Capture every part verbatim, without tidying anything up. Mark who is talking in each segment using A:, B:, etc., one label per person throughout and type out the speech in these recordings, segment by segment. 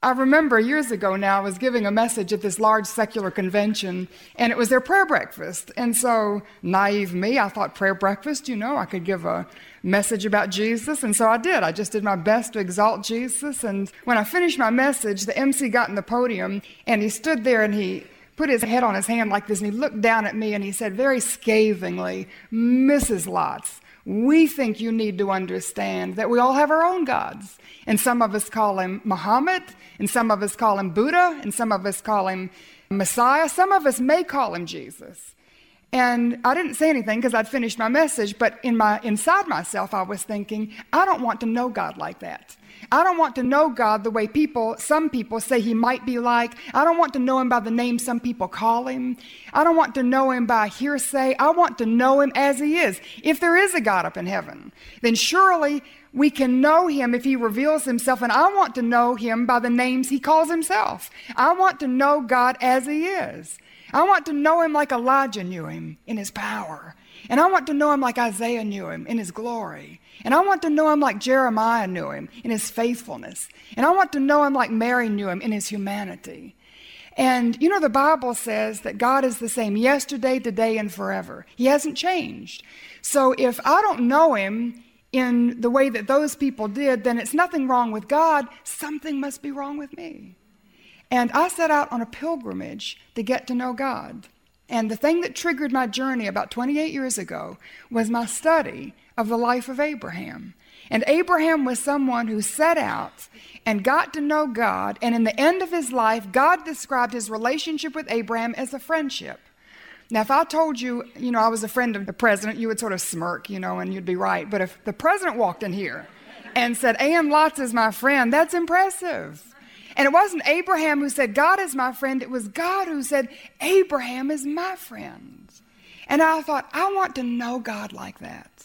A: I remember years ago now, I was giving a message at this large secular convention, and it was their prayer breakfast. And so, naive me, I thought prayer breakfast, you know, I could give a message about Jesus. And so I did. I just did my best to exalt Jesus. And when I finished my message, the M C got in the podium, and he stood there and he put his head on his hand like this, and he looked down at me and he said very scathingly, "Missus Lotz, we think you need to understand that we all have our own gods. And some of us call him Muhammad, and some of us call him Buddha, and some of us call him Messiah. Some of us may call him Jesus." And I didn't say anything because I'd finished my message, but in my inside myself I was thinking, I don't want to know God like that. I don't want to know God the way people, some people say he might be like. I don't want to know him by the name some people call him. I don't want to know him by hearsay. I want to know him as he is. If there is a God up in heaven, then surely we can know him if he reveals himself, and I want to know him by the names he calls himself. I want to know God as he is. I want to know him like Elijah knew him in his power. And I want to know him like Isaiah knew him in his glory. And I want to know him like Jeremiah knew him in his faithfulness. And I want to know him like Mary knew him in his humanity. And you know, the Bible says that God is the same yesterday, today, and forever. He hasn't changed. So if I don't know him in the way that those people did, then it's nothing wrong with God. Something must be wrong with me. And I set out on a pilgrimage to get to know God. And the thing that triggered my journey about twenty-eight years ago was my study of the life of Abraham. And Abraham was someone who set out and got to know God. And in the end of his life, God described his relationship with Abraham as a friendship. Now, if I told you, you know, I was a friend of the president, you would sort of smirk, you know, and you'd be right. But if the president walked in here and said, A M Lotz is my friend, that's impressive. And it wasn't Abraham who said, God is my friend. It was God who said, Abraham is my friend. And I thought, I want to know God like that.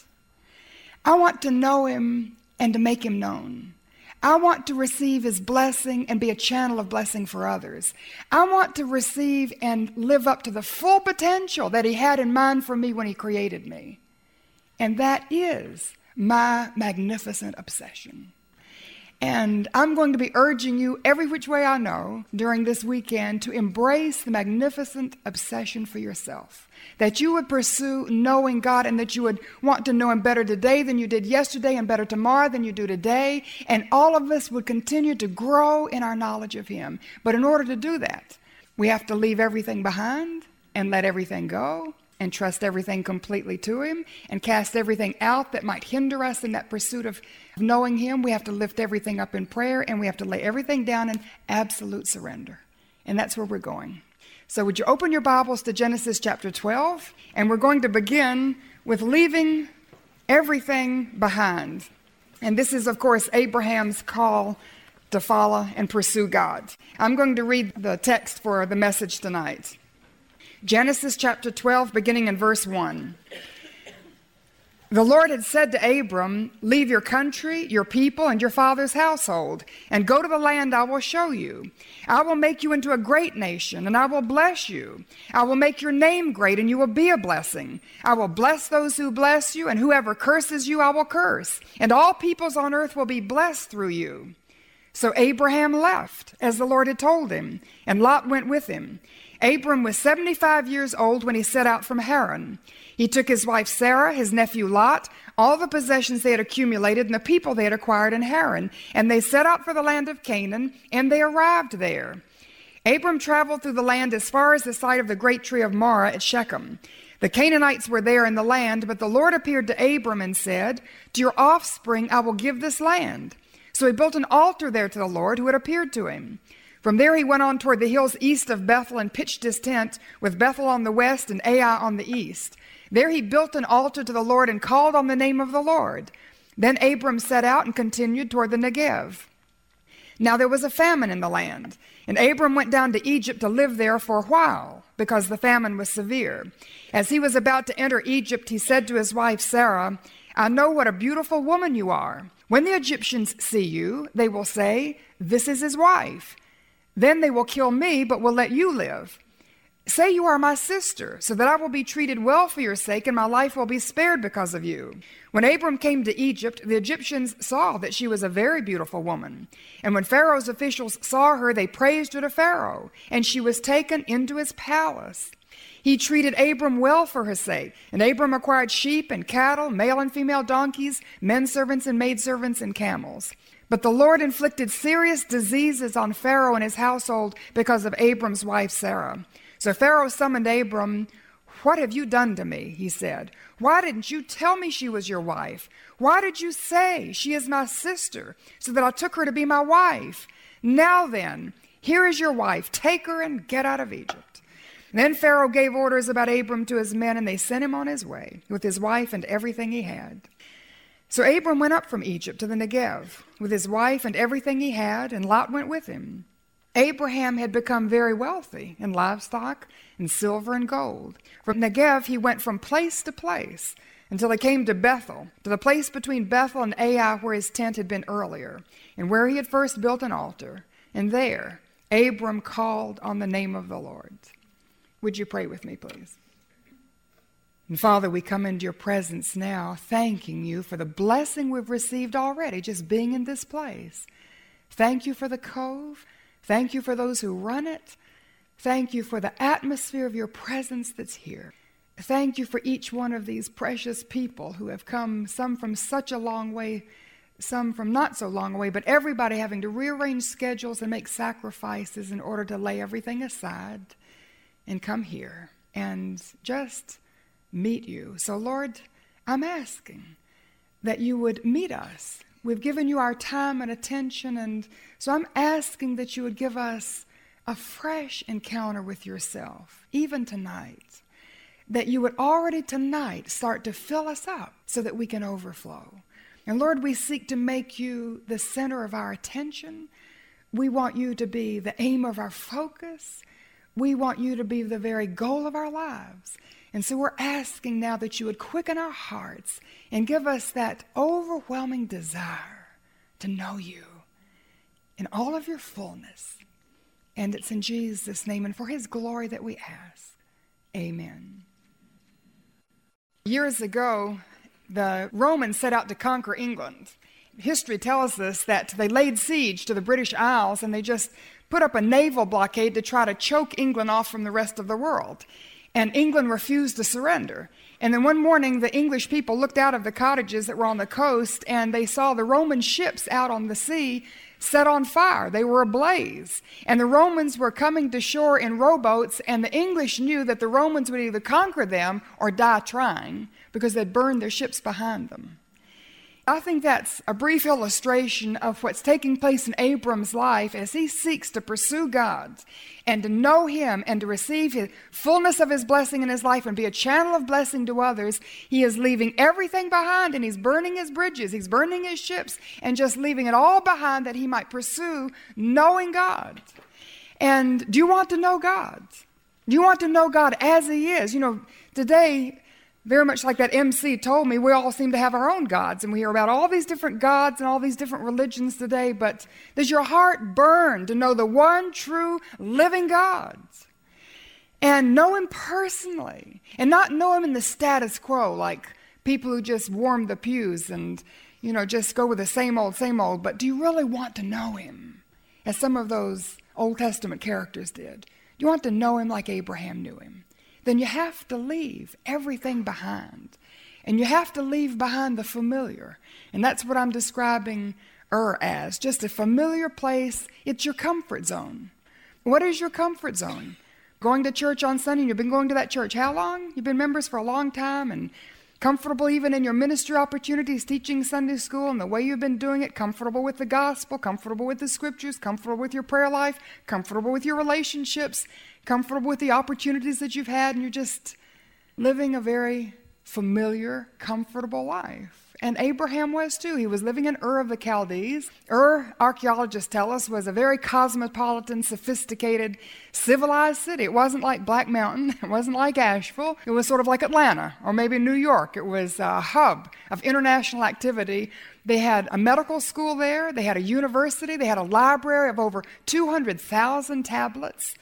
A: I want to know him and to make him known. I want to receive his blessing and be a channel of blessing for others. I want to receive and live up to the full potential that he had in mind for me when he created me. And that is my magnificent obsession. And I'm going to be urging you every which way I know during this weekend to embrace the magnificent obsession for yourself. That you would pursue knowing God, and that you would want to know him better today than you did yesterday, and better tomorrow than you do today. And all of us would continue to grow in our knowledge of him. But in order to do that, we have to leave everything behind and let everything go, and trust everything completely to him, and cast everything out that might hinder us in that pursuit of knowing him. We have to lift everything up in prayer, and we have to lay everything down in absolute surrender. And that's where we're going. So would you open your Bibles to Genesis chapter twelve, and we're going to begin with leaving everything behind. And this is, of course, Abraham's call to follow and pursue God. I'm going to read the text for the message tonight. Genesis chapter twelve, beginning in verse one. The Lord had said to Abram, leave your country, your people, and your father's household, and go to the land I will show you. I will make you into a great nation, and I will bless you. I will make your name great, and you will be a blessing. I will bless those who bless you, and whoever curses you I will curse. And all peoples on earth will be blessed through you. So Abraham left, as the Lord had told him, and Lot went with him. Abram was seventy-five years old when he set out from Haran. He took his wife Sarah, his nephew Lot, all the possessions they had accumulated, and the people they had acquired in Haran, and they set out for the land of Canaan, and they arrived there. Abram traveled through the land as far as the site of the great tree of Moreh at Shechem. The Canaanites were there in the land, but the Lord appeared to Abram and said, to your offspring I will give this land. So he built an altar there to the Lord who had appeared to him. From there he went on toward the hills east of Bethel and pitched his tent, with Bethel on the west and Ai on the east. There he built an altar to the Lord and called on the name of the Lord. Then Abram set out and continued toward the Negev. Now there was a famine in the land, and Abram went down to Egypt to live there for a while, because the famine was severe. As he was about to enter Egypt, he said to his wife Sarah, I know what a beautiful woman you are. When the Egyptians see you, they will say, this is his wife. Then they will kill me, but will let you live. Say you are my sister, so that I will be treated well for your sake, and my life will be spared because of you." When Abram came to Egypt, the Egyptians saw that she was a very beautiful woman. And when Pharaoh's officials saw her, they praised her to Pharaoh, and she was taken into his palace. He treated Abram well for her sake, and Abram acquired sheep and cattle, male and female donkeys, men servants and maidservants, and camels. But the Lord inflicted serious diseases on Pharaoh and his household because of Abram's wife Sarah. So Pharaoh summoned Abram. "What have you done to me?" he said. "Why didn't you tell me she was your wife? Why did you say, 'She is my sister,' so that I took her to be my wife? Now then, here is your wife. Take her and get out of Egypt." Then Pharaoh gave orders about Abram to his men, and they sent him on his way with his wife and everything he had. So Abram went up from Egypt to the Negev with his wife and everything he had, and Lot went with him. Abraham had become very wealthy in livestock and silver and gold. From Negev he went from place to place until he came to Bethel, to the place between Bethel and Ai where his tent had been earlier, and where he had first built an altar. And there Abram called on the name of the Lord. Would you pray with me, please? And Father, we come into your presence now, thanking you for the blessing we've received already, just being in this place. Thank you for the cove. Thank you for those who run it. Thank you for the atmosphere of your presence that's here. Thank you for each one of these precious people who have come, some from such a long way, some from not so long away, but everybody having to rearrange schedules and make sacrifices in order to lay everything aside and come here and just meet you. So Lord, I'm asking that you would meet us. We've given you our time and attention, and so I'm asking that you would give us a fresh encounter with yourself, even tonight. That you would already tonight start to fill us up so that we can overflow. And Lord, we seek to make you the center of our attention. We want you to be the aim of our focus. We want you to be the very goal of our lives. And so we're asking now that you would quicken our hearts and give us that overwhelming desire to know you in all of your fullness. And it's in Jesus' name and for his glory that we ask. Amen. Years ago, the Romans set out to conquer England. History tells us that they laid siege to the British Isles, and they just put up a naval blockade to try to choke England off from the rest of the world. And England refused to surrender. And then one morning, the English people looked out of the cottages that were on the coast, and they saw the Roman ships out on the sea set on fire. They were ablaze. And the Romans were coming to shore in rowboats, and the English knew that the Romans would either conquer them or die trying because they'd burned their ships behind them. I think that's a brief illustration of what's taking place in Abram's life as he seeks to pursue God and to know him and to receive his fullness of his blessing in his life and be a channel of blessing to others. He is leaving everything behind, and he's burning his bridges, he's burning his ships, and just leaving it all behind that he might pursue knowing God. And do you want to know God? Do you want to know God as he is? You know, today, very much like that M C told me, we all seem to have our own gods, and we hear about all these different gods and all these different religions today, but does your heart burn to know the one true living God and know him personally and not know him in the status quo, like people who just warm the pews and, you know, just go with the same old, same old, but do you really want to know him as some of those Old Testament characters did? Do you want to know him like Abraham knew him? Then you have to leave everything behind. And you have to leave behind the familiar. And that's what I'm describing Ur as, just a familiar place. It's your comfort zone. What is your comfort zone? Going to church on Sunday, and you've been going to that church how long? You've been members for a long time and comfortable even in your ministry opportunities, teaching Sunday school and the way you've been doing it, comfortable with the gospel, comfortable with the scriptures, comfortable with your prayer life, comfortable with your relationships, comfortable with the opportunities that you've had, and you're just living a very familiar, comfortable life. And Abraham was too. He was living in Ur of the Chaldees. Ur, archaeologists tell us, was a very cosmopolitan, sophisticated, civilized city. It wasn't like Black Mountain. It wasn't like Asheville. It was sort of like Atlanta or maybe New York. It was a hub of international activity. They had a medical school there. They had a university. They had a library of over two hundred thousand tablets.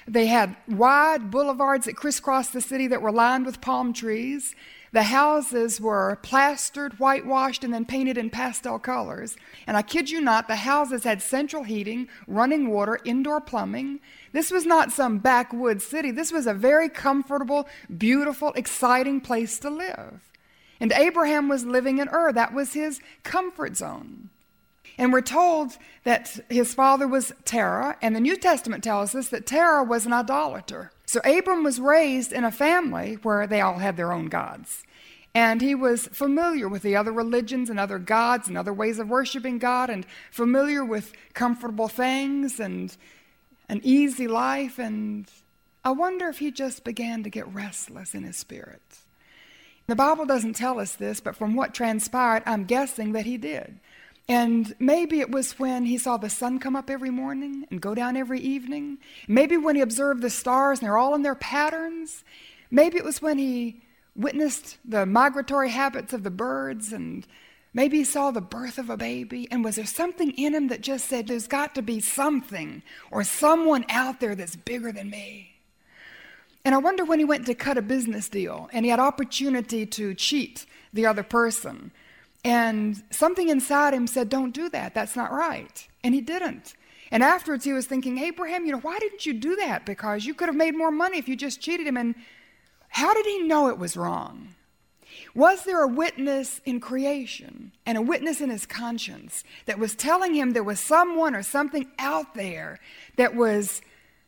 A: They had wide boulevards that crisscrossed the city that were lined with palm trees. The houses were plastered, whitewashed, and then painted in pastel colors. And I kid you not, the houses had central heating, running water, indoor plumbing. This was not some backwoods city. This was a very comfortable, beautiful, exciting place to live. And Abraham was living in Ur. That was his comfort zone. And we're told that his father was Terah, and the New Testament tells us that Terah was an idolater. So Abram was raised in a family where they all had their own gods. And he was familiar with the other religions and other gods and other ways of worshiping God, and familiar with comfortable things and an easy life. And I wonder if he just began to get restless in his spirit. The Bible doesn't tell us this, but from what transpired, I'm guessing that he did. And maybe it was when he saw the sun come up every morning and go down every evening. Maybe when he observed the stars and they're all in their patterns. Maybe it was when he witnessed the migratory habits of the birds, and maybe he saw the birth of a baby. And was there something in him that just said, there's got to be something or someone out there that's bigger than me? And I wonder when he went to cut a business deal and he had opportunity to cheat the other person. And something inside him said, don't do that. That's not right. And he didn't. And afterwards he was thinking, Abraham, you know, why didn't you do that? Because you could have made more money if you just cheated him. And how did he know it was wrong? Was there a witness in creation and a witness in his conscience that was telling him there was someone or something out there that was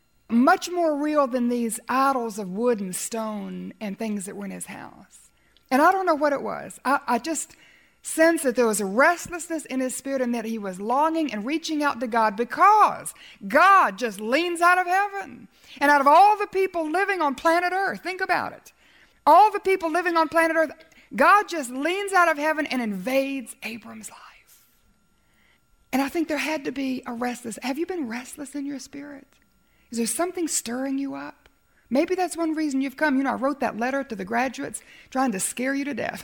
A: much more real than these idols of wood and stone and things that were in his house? And I don't know what it was. I, I just sense that there was a restlessness in his spirit and that he was longing and reaching out to God, because God just leans out of heaven. And out of all the people living on planet Earth, think about it. All the people living on planet Earth, God just leans out of heaven and invades Abram's life. And I think there had to be a restless. Have you been restless in your spirit? Is there something stirring you up? Maybe that's one reason you've come. You know, I wrote that letter to the graduates trying to scare you to death.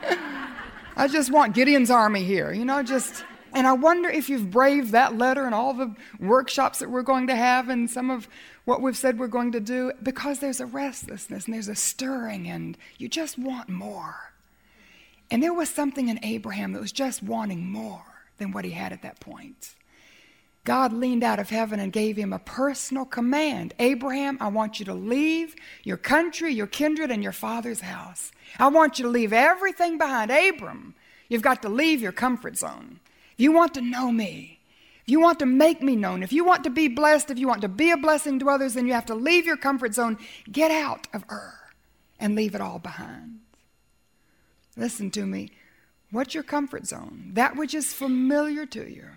A: I just want Gideon's army here, you know, just, and I wonder if you've braved that letter and all the workshops that we're going to have and some of what we've said we're going to do, because there's a restlessness and there's a stirring and you just want more. And there was something in Abraham that was just wanting more than what he had at that point. God leaned out of heaven and gave him a personal command. Abraham, I want you to leave your country, your kindred, and your father's house. I want you to leave everything behind. Abram, you've got to leave your comfort zone. If you want to know me, if you want to make me known, if you want to be blessed, if you want to be a blessing to others, then you have to leave your comfort zone. Get out of Ur and leave it all behind. Listen to me. What's your comfort zone? That which is familiar to you.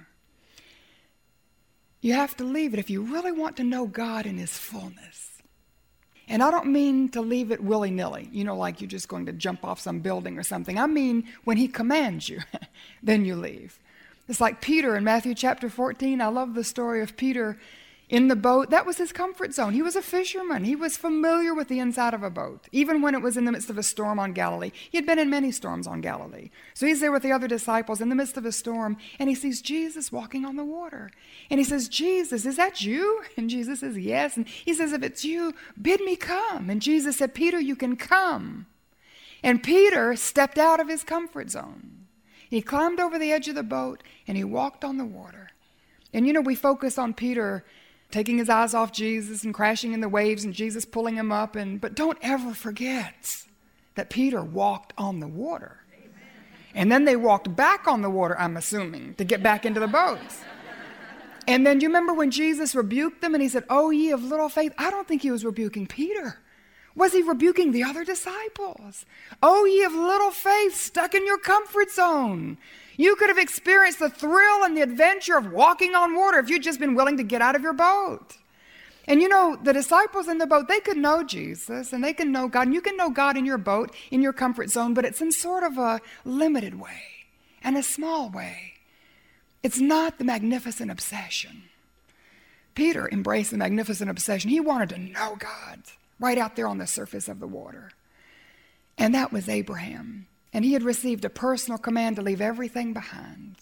A: You have to leave it if you really want to know God in his fullness. And I don't mean to leave it willy-nilly, you know, like you're just going to jump off some building or something. I mean, when he commands you, then you leave. It's like Peter in Matthew chapter fourteen. I love the story of Peter in the boat. That was his comfort zone. He was a fisherman. He was familiar with the inside of a boat, even when it was in the midst of a storm on Galilee. He had been in many storms on Galilee. So he's there with the other disciples in the midst of a storm, and he sees Jesus walking on the water. And he says, Jesus, is that you? And Jesus says, yes. And he says, if it's you, bid me come. And Jesus said, Peter, you can come. And Peter stepped out of his comfort zone. He climbed over the edge of the boat, and he walked on the water. And you know, we focus on Peter taking his eyes off Jesus and crashing in the waves and Jesus pulling him up. And but don't ever forget that Peter walked on the water. Amen. And then they walked back on the water, I'm assuming, to get back into the boat. And then do you remember when Jesus rebuked them and he said, oh, ye of little faith? I don't think he was rebuking Peter. Was he rebuking the other disciples? Oh, ye of little faith, stuck in your comfort zone. You could have experienced the thrill and the adventure of walking on water if you'd just been willing to get out of your boat. And you know, the disciples in the boat, they could know Jesus and they can know God. And you can know God in your boat, in your comfort zone, but it's in sort of a limited way and a small way. It's not the magnificent obsession. Peter embraced the magnificent obsession. He wanted to know God right out there on the surface of the water. And that was Abraham. And he had received a personal command to leave everything behind.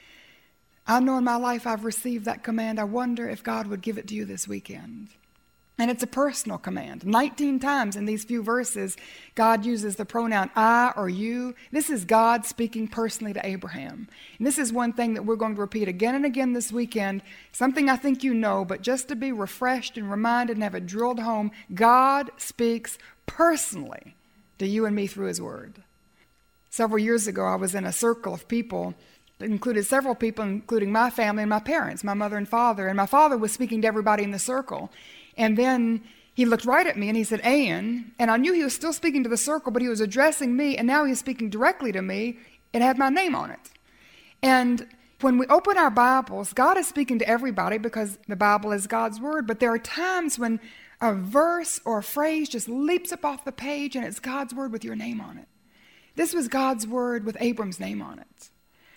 A: I know in my life I've received that command. I wonder if God would give it to you this weekend. And it's a personal command. nineteen times in these few verses, God uses the pronoun I or you. This is God speaking personally to Abraham. And this is one thing that we're going to repeat again and again this weekend, something I think you know, but just to be refreshed and reminded and have it drilled home, God speaks personally to you and me through his word. Several years ago, I was in a circle of people that included several people, including my family and my parents, my mother and father. And my father was speaking to everybody in the circle. And then he looked right at me and he said, Ann, and I knew he was still speaking to the circle, but he was addressing me, and now he's speaking directly to me. It had my name on it. And when we open our Bibles, God is speaking to everybody because the Bible is God's word, but there are times when a verse or a phrase just leaps up off the page and it's God's word with your name on it. This was God's word with Abram's name on it.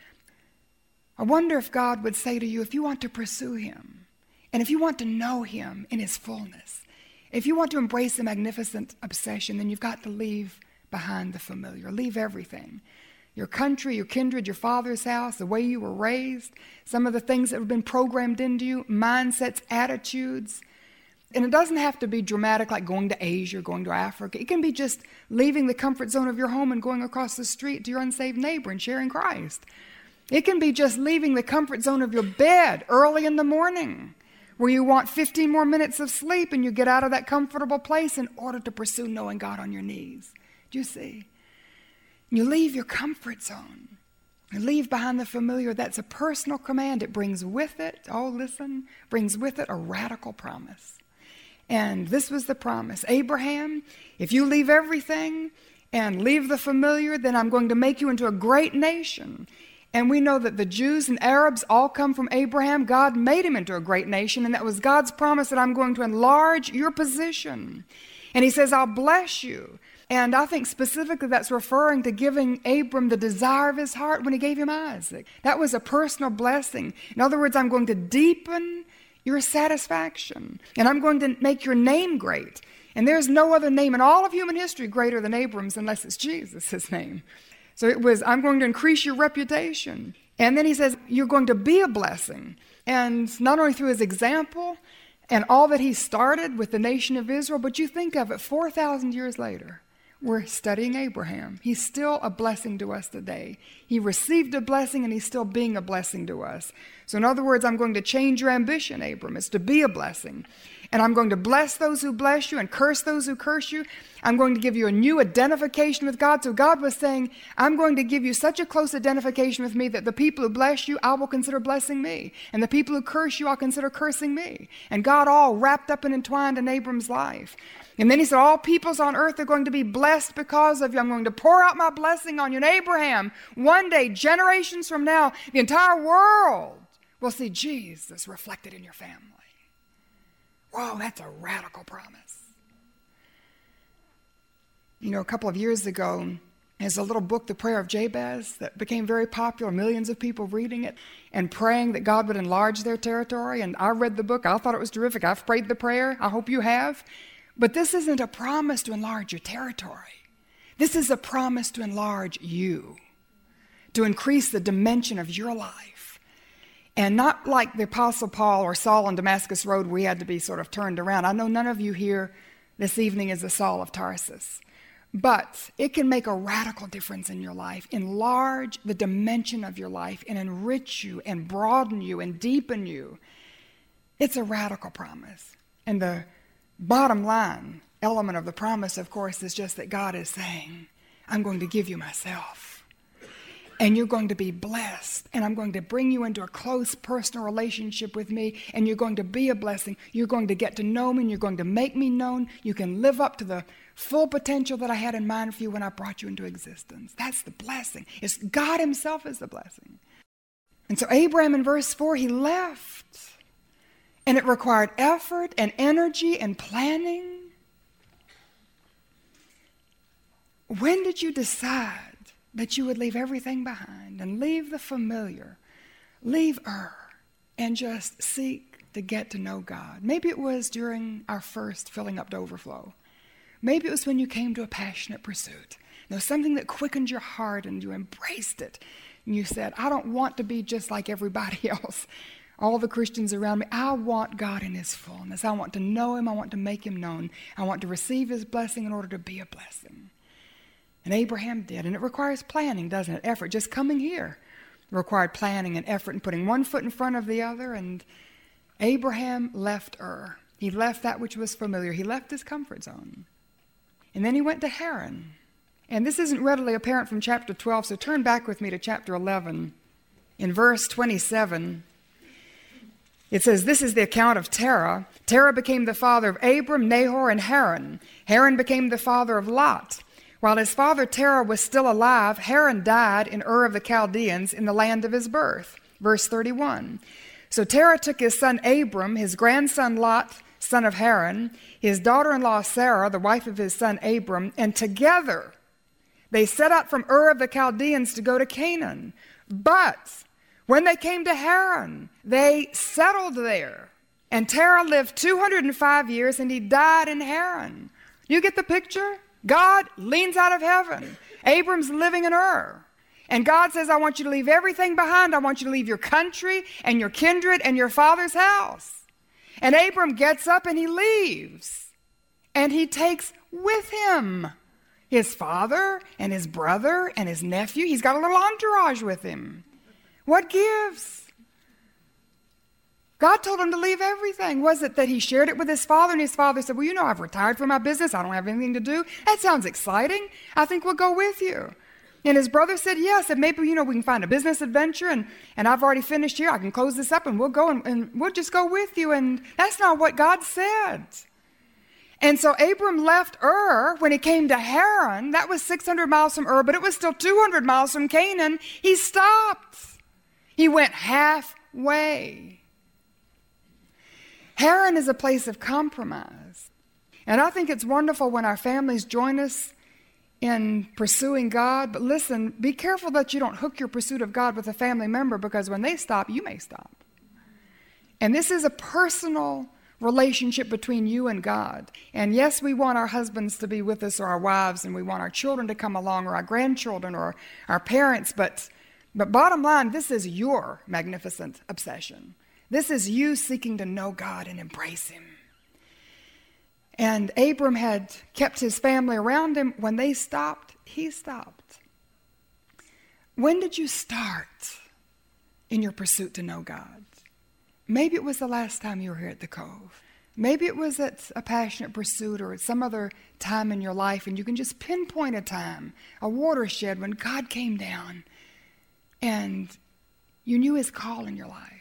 A: I wonder if God would say to you, if you want to pursue him, and if you want to know him in his fullness, if you want to embrace the magnificent obsession, then you've got to leave behind the familiar. Leave everything. Your country, your kindred, your father's house, the way you were raised, some of the things that have been programmed into you, mindsets, attitudes. And it doesn't have to be dramatic like going to Asia or going to Africa. It can be just leaving the comfort zone of your home and going across the street to your unsaved neighbor and sharing Christ. It can be just leaving the comfort zone of your bed early in the morning, where you want fifteen more minutes of sleep and you get out of that comfortable place in order to pursue knowing God on your knees. Do you see? You leave your comfort zone. You leave behind the familiar. That's a personal command. It brings with it, oh, listen, brings with it a radical promise. And this was the promise. Abraham, if you leave everything and leave the familiar, then I'm going to make you into a great nation. And we know that the Jews and Arabs all come from Abraham. God made him into a great nation, and that was God's promise that I'm going to enlarge your position. And he says, I'll bless you. And I think specifically that's referring to giving Abram the desire of his heart when he gave him Isaac. That was a personal blessing. In other words, I'm going to deepen your satisfaction, and I'm going to make your name great. And there's no other name in all of human history greater than Abram's unless it's Jesus' name. So it was, I'm going to increase your reputation. And then he says, you're going to be a blessing. And not only through his example and all that he started with the nation of Israel, but you think of it, four thousand years later, we're studying Abraham. He's still a blessing to us today. He received a blessing and he's still being a blessing to us. So in other words, I'm going to change your ambition, Abram. It's to be a blessing. And I'm going to bless those who bless you and curse those who curse you. I'm going to give you a new identification with God. So God was saying, I'm going to give you such a close identification with me that the people who bless you, I will consider blessing me. And the people who curse you, I'll consider cursing me. And God all wrapped up and entwined in Abram's life. And then he said, all peoples on earth are going to be blessed because of you. I'm going to pour out my blessing on you. And Abraham, one day, generations from now, the entire world will see Jesus reflected in your family. Whoa, that's a radical promise. You know, a couple of years ago, there's a little book, The Prayer of Jabez, that became very popular, millions of people reading it and praying that God would enlarge their territory. And I read the book. I thought it was terrific. I've prayed the prayer. I hope you have. But this isn't a promise to enlarge your territory. This is a promise to enlarge you, to increase the dimension of your life. And not like the Apostle Paul or Saul on Damascus Road where he had to be sort of turned around. I know none of you here this evening is the Saul of Tarsus. But it can make a radical difference in your life, enlarge the dimension of your life, and enrich you and broaden you and deepen you. It's a radical promise. And the bottom line element of the promise, of course, is just that God is saying, I'm going to give you myself. And you're going to be blessed. And I'm going to bring you into a close personal relationship with me. And you're going to be a blessing. You're going to get to know me and you're going to make me known. You can live up to the full potential that I had in mind for you when I brought you into existence. That's the blessing. It's God himself is the blessing. And so Abraham in verse four, he left. And it required effort and energy and planning. When did you decide that you would leave everything behind and leave the familiar, leave Ur, and just seek to get to know God? Maybe it was during our first filling up to overflow. Maybe it was when you came to a passionate pursuit. There was something that quickened your heart and you embraced it. And you said, I don't want to be just like everybody else. all the Christians around me. I want God in his fullness. I want to know him. I want to make him known. I want to receive his blessing in order to be a blessing. And Abraham did. And it requires planning, doesn't it? Effort. Just coming here required planning and effort and putting one foot in front of the other. And Abraham left Ur. He left that which was familiar. He left his comfort zone. And then he went to Haran. And this isn't readily apparent from chapter twelve, so turn back with me to chapter eleven. In verse twenty-seven, it says, this is the account of Terah. Terah became the father of Abram, Nahor, and Haran. Haran became the father of Lot. While his father Terah was still alive, Haran died in Ur of the Chaldeans in the land of his birth. Verse thirty-one. So Terah took his son Abram, his grandson Lot, son of Haran, his daughter-in-law Sarah, the wife of his son Abram, and together they set out from Ur of the Chaldeans to go to Canaan. But when they came to Haran, they settled there. And Terah lived two hundred five years, and he died in Haran. You get the picture? God leans out of heaven. Abram's living in Ur. And God says, I want you to leave everything behind. I want you to leave your country and your kindred and your father's house. And Abram gets up and he leaves. And he takes with him his father and his brother and his nephew. He's got a little entourage with him. What gives? God told him to leave everything. Was it that he shared it with his father, and his father said, well, you know, I've retired from my business. I don't have anything to do. That sounds exciting. I think we'll go with you. And his brother said, yes, and maybe, you know, we can find a business adventure, and, and I've already finished here. I can close this up, and we'll go, and, and we'll just go with you. And that's not what God said. And so Abram left Ur when he came to Haran. That was six hundred miles from Ur, but it was still two hundred miles from Canaan. He stopped. He went halfway. Haran is a place of compromise. And I think it's wonderful when our families join us in pursuing God. But listen, be careful that you don't hook your pursuit of God with a family member, because when they stop, you may stop. And this is a personal relationship between you and God. And yes, we want our husbands to be with us, or our wives, and we want our children to come along, or our grandchildren, or our parents. But, but bottom line, this is your magnificent obsession. This is you seeking to know God and embrace him. And Abram had kept his family around him. When they stopped, he stopped. When did you start in your pursuit to know God? Maybe it was the last time you were here at the Cove. Maybe it was at a passionate pursuit or at some other time in your life, and you can just pinpoint a time, a watershed when God came down and you knew his call in your life.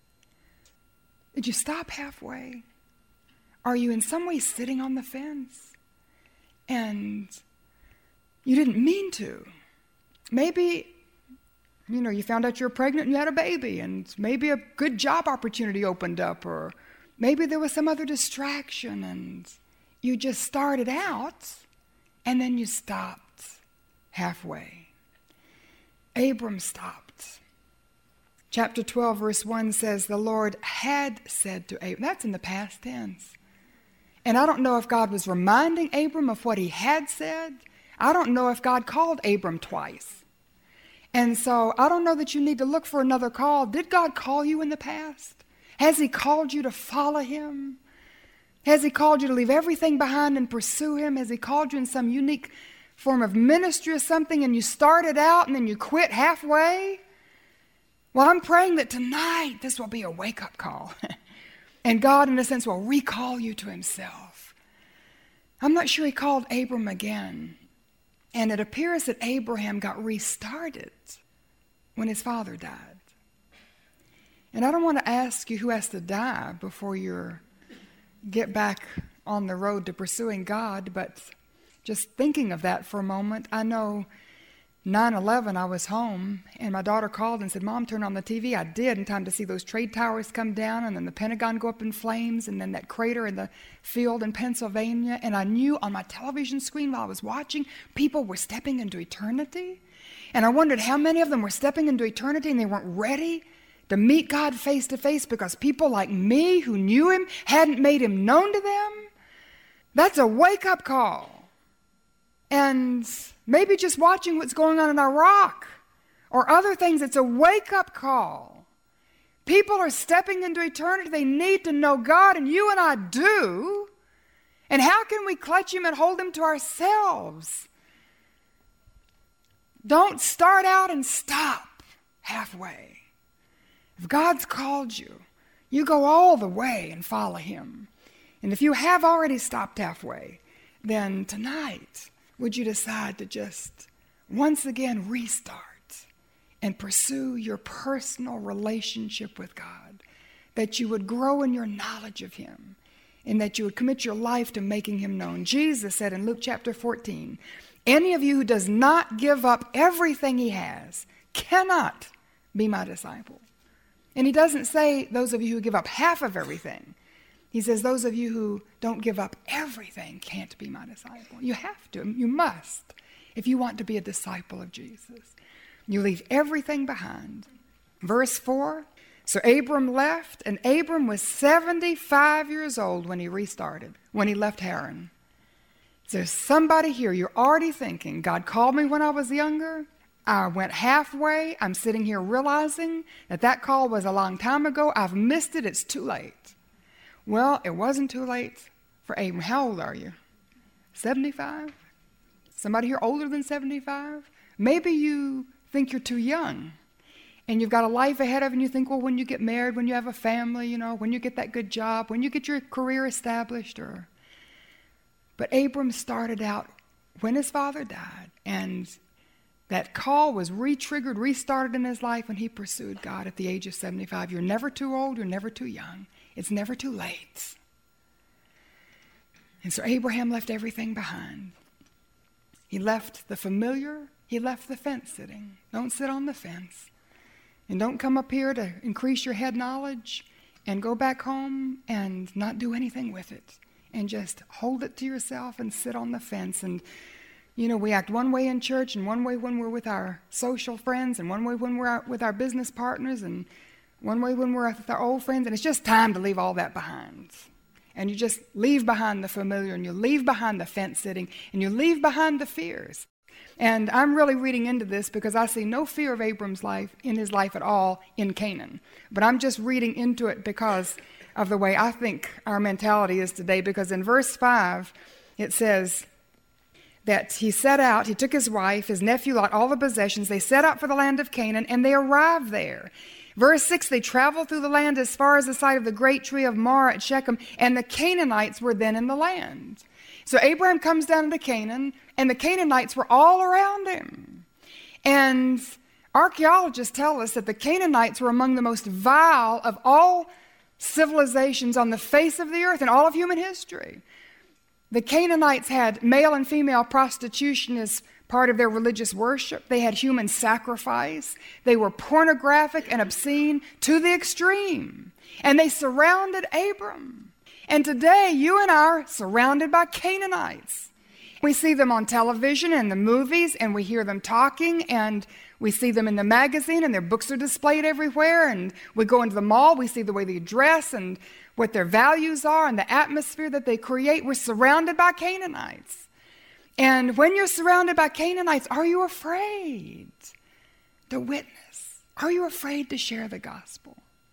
A: Did you stop halfway? Are you in some way sitting on the fence? And you didn't mean to. Maybe, you know, you found out you were pregnant and you had a baby, and maybe a good job opportunity opened up, or maybe there was some other distraction, and you just started out and then you stopped halfway. Abram stopped. Chapter twelve, verse one says, the Lord had said to Abram. That's in the past tense. And I don't know if God was reminding Abram of what he had said. I don't know if God called Abram twice. And so I don't know that you need to look for another call. Did God call you in the past? Has he called you to follow him? Has he called you to leave everything behind and pursue him? Has he called you in some unique form of ministry or something, and you started out and then you quit halfway? Well, I'm praying that tonight this will be a wake-up call. And God, in a sense, will recall you to himself. I'm not sure he called Abram again. And it appears that Abraham got restarted when his father died. And I don't want to ask you who has to die before you get back on the road to pursuing God, but just thinking of that for a moment, I know nine eleven, I was home, and my daughter called and said, Mom, turn on the T V. I did, in time to see those trade towers come down, and then the Pentagon go up in flames, and then that crater in the field in Pennsylvania. And I knew on my television screen while I was watching, people were stepping into eternity. And I wondered how many of them were stepping into eternity and they weren't ready to meet God face to face because people like me who knew him hadn't made him known to them. That's a wake-up call. And maybe just watching what's going on in Iraq or other things, it's a wake-up call. People are stepping into eternity. They need to know God, and you and I do. And how can we clutch him and hold him to ourselves? Don't start out and stop halfway. If God's called you, you go all the way and follow him. And if you have already stopped halfway, then tonight, would you decide to just once again restart and pursue your personal relationship with God, that you would grow in your knowledge of him, and that you would commit your life to making him known. Jesus said in Luke chapter fourteen, any of you who does not give up everything he has cannot be my disciple. And he doesn't say those of you who give up half of everything. He says those of you who don't give up everything can't be my disciple. You have to, you must, if you want to be a disciple of Jesus. You leave everything behind. Verse four, so Abram left, and Abram was seventy-five years old when he restarted, when he left Haran. There's somebody here, you're already thinking, God called me when I was younger. I went halfway. I'm sitting here realizing that that call was a long time ago. I've missed it. It's too late. Well, it wasn't too late for Abram. How old are you? seventy-five? Somebody here older than seventy-five? Maybe you think you're too young and you've got a life ahead of you, and you think, well, when you get married, when you have a family, you know, when you get that good job, when you get your career established, or... But Abram started out when his father died, and that call was re-triggered, restarted in his life when he pursued God at the age of seventy-five. You're never too old, you're never too young. It's never too late. And so Abraham left everything behind. He left the familiar, he left the fence sitting. Don't sit on the fence. And don't come up here to increase your head knowledge and go back home and not do anything with it. And just hold it to yourself and sit on the fence. And, you know, we act one way in church and one way when we're with our social friends and one way when we're out with our business partners and one way when we're with our old friends. And it's just time to leave all that behind. And you just leave behind the familiar, and you leave behind the fence sitting, and you leave behind the fears. And I'm really reading into this because I see no fear of Abram's life in his life at all in Canaan. But I'm just reading into it because of the way I think our mentality is today, because in verse five, it says that he set out, he took his wife, his nephew Lot, all the possessions, they set out for the land of Canaan, and they arrived there. Verse six, they traveled through the land as far as the site of the great tree of Moreh at Shechem, and the Canaanites were then in the land. So Abraham comes down into Canaan, and the Canaanites were all around him. And archaeologists tell us that the Canaanites were among the most vile of all civilizations on the face of the earth in all of human history. The Canaanites had male and female prostitution as part of their religious worship. They had human sacrifice. They were pornographic and obscene to the extreme. And they surrounded Abram. And today, you and I are surrounded by Canaanites. We see them on television and the movies, and we hear them talking, and we see them in the magazine, and their books are displayed everywhere, and we go into the mall, we see the way they dress and what their values are and the atmosphere that they create. We're surrounded by Canaanites. And when you're surrounded by Canaanites, are you afraid to witness? Are you afraid to share the gospel?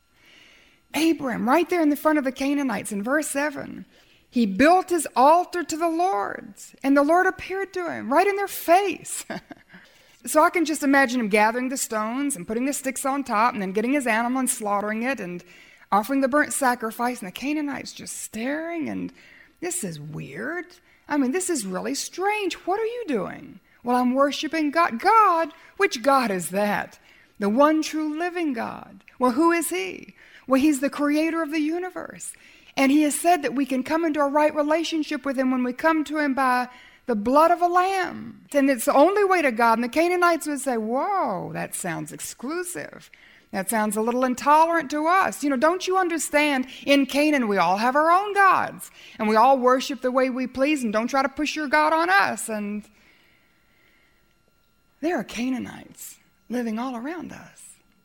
A: Abram, right there in the front of the Canaanites, in verse seven, he built his altar to the Lord, and the Lord appeared to him right in their face. So I can just imagine him gathering the stones and putting the sticks on top and then getting his animal and slaughtering it and offering the burnt sacrifice, and the Canaanites just staring, and this is weird. I mean, this is really strange. What are you doing? Well, I'm worshiping God. God? Which God is that? The one true living God. Well, who is he? Well, he's the creator of the universe. And he has said that we can come into a right relationship with him when we come to him by the blood of a lamb. And it's the only way to God. And the Canaanites would say, whoa, that sounds exclusive. That sounds a little intolerant to us. You know, don't you understand? In Canaan, we all have our own gods. And we all worship the way we please, and don't try to push your God on us. And there are Canaanites living all around us.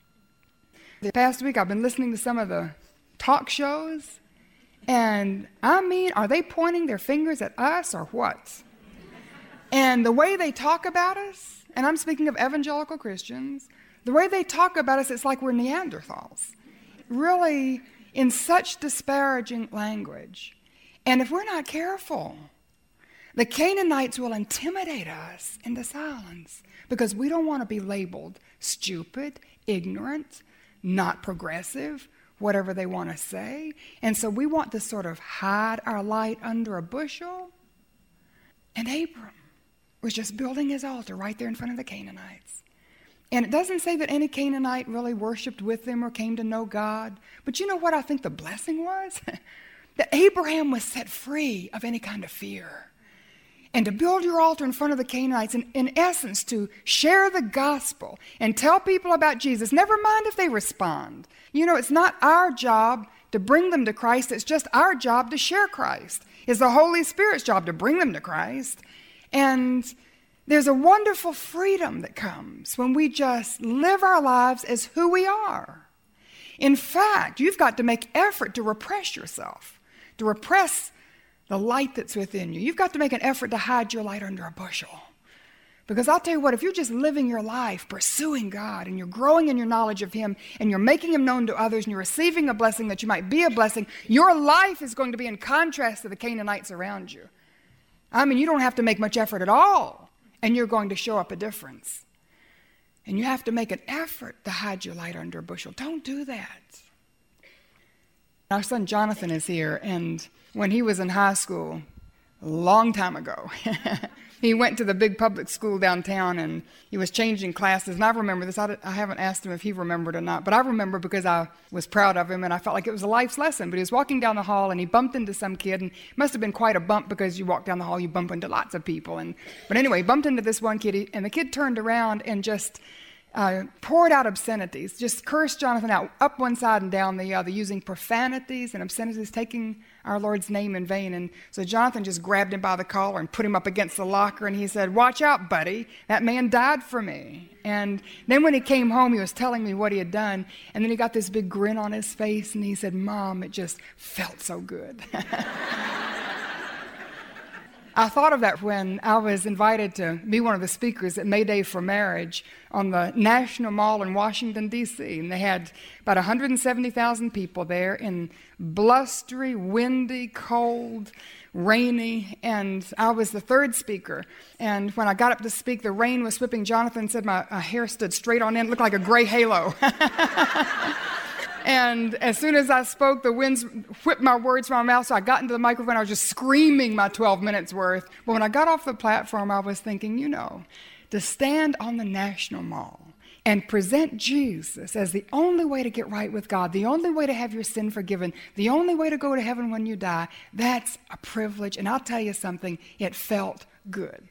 A: The past week, I've been listening to some of the talk shows. And I mean, are they pointing their fingers at us or what? And the way they talk about us, and I'm speaking of evangelical Christians, the way they talk about us, it's like we're Neanderthals. really in such disparaging language. And if we're not careful, the Canaanites will intimidate us into silence because we don't want to be labeled stupid, ignorant, not progressive, whatever they want to say. And so we want to sort of hide our light under a bushel. And Abram was just building his altar right there in front of the Canaanites. And it doesn't say that any Canaanite really worshiped with them or came to know God. But you know what I think the blessing was? That Abraham was set free of any kind of fear. And to build your altar in front of the Canaanites, and in essence, to share the gospel and tell people about Jesus, never mind if they respond. You know, it's not our job to bring them to Christ. It's just our job to share Christ. It's the Holy Spirit's job to bring them to Christ. And there's a wonderful freedom that comes when we just live our lives as who we are. In fact, you've got to make effort to repress yourself, to repress the light that's within you. You've got to make an effort to hide your light under a bushel. Because I'll tell you what, if you're just living your life pursuing God and you're growing in your knowledge of Him and you're making Him known to others and you're receiving a blessing that you might be a blessing, your life is going to be in contrast to the Canaanites around you. I mean, you don't have to make much effort at all and you're going to show up a difference. And you have to make an effort to hide your light under a bushel. Don't do that. Our son Jonathan is here, and when he was in high school, a long time ago, he went to the big public school downtown, and he was changing classes. And I remember this. I, I haven't asked him if he remembered or not, but I remember because I was proud of him, and I felt like it was a life's lesson. But he was walking down the hall, and he bumped into some kid, and it must have been quite a bump because you walk down the hall, you bump into lots of people. And But anyway, he bumped into this one kid, and the kid turned around and just Uh, poured out obscenities, just cursed Jonathan out up one side and down the other, using profanities and obscenities, taking our Lord's name in vain. And so Jonathan just grabbed him by the collar and put him up against the locker, and he said, "Watch out, buddy, that man died for me." And then when he came home, he was telling me what he had done, and then he got this big grin on his face, and he said, "Mom, it just felt so good." I thought of that when I was invited to be one of the speakers at May Day for Marriage on the National Mall in Washington, D C And they had about one hundred seventy thousand people there in blustery, windy, cold, rainy, and I was the third speaker. And when I got up to speak, the rain was whipping. Jonathan said my, my hair stood straight on end, looked like a gray halo. And as soon as I spoke, the winds whipped my words from my mouth, so I got into the microphone. I was just screaming my twelve minutes worth. But when I got off the platform, I was thinking, you know, to stand on the National Mall and present Jesus as the only way to get right with God, the only way to have your sin forgiven, the only way to go to heaven when you die, that's a privilege. And I'll tell you something, it felt good.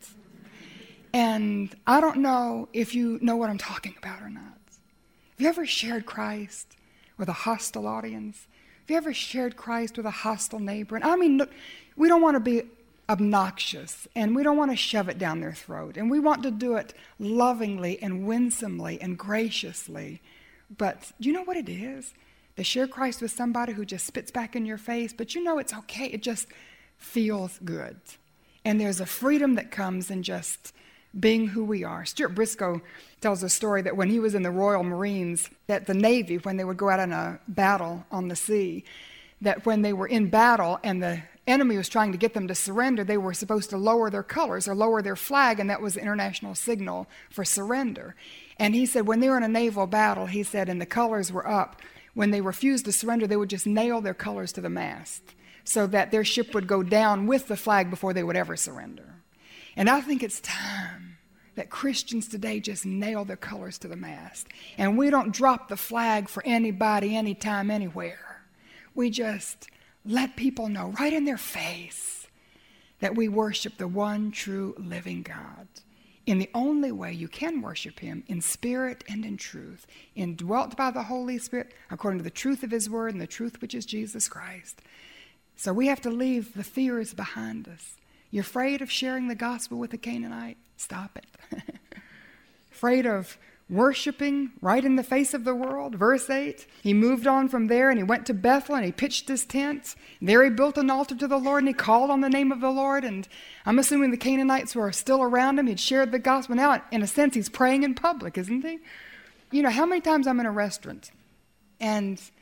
A: And I don't know if you know what I'm talking about or not. Have you ever shared Christ with a hostile audience? Have you ever shared Christ with a hostile neighbor? And I mean, look, we don't want to be obnoxious, and we don't want to shove it down their throat, and we want to do it lovingly and winsomely and graciously. But you know what it is? To share Christ with somebody who just spits back in your face, but you know it's okay. It just feels good. And there's a freedom that comes in just being who we are. Stuart Briscoe tells a story that when he was in the Royal Marines, that the Navy, when they would go out on a battle on the sea, that when they were in battle and the enemy was trying to get them to surrender, they were supposed to lower their colors or lower their flag, and that was the international signal for surrender. And he said when they were in a naval battle, he said, and the colors were up, when they refused to surrender, they would just nail their colors to the mast so that their ship would go down with the flag before they would ever surrender. And I think it's time that Christians today just nail their colors to the mast. And we don't drop the flag for anybody, anytime, anywhere. We just let people know right in their face that we worship the one true living God in the only way you can worship Him, in spirit and in truth, indwelt by the Holy Spirit according to the truth of His word and the truth which is Jesus Christ. So we have to leave the fears behind us. You're afraid of sharing the gospel with a Canaanite? Stop it. Afraid of worshiping right in the face of the world? Verse eight, he moved on from there and he went to Bethel and he pitched his tent. There he built an altar to the Lord and he called on the name of the Lord. And I'm assuming the Canaanites were still around him. He'd shared the gospel. Now, in a sense, he's praying in public, isn't he? You know, how many times I'm in a restaurant and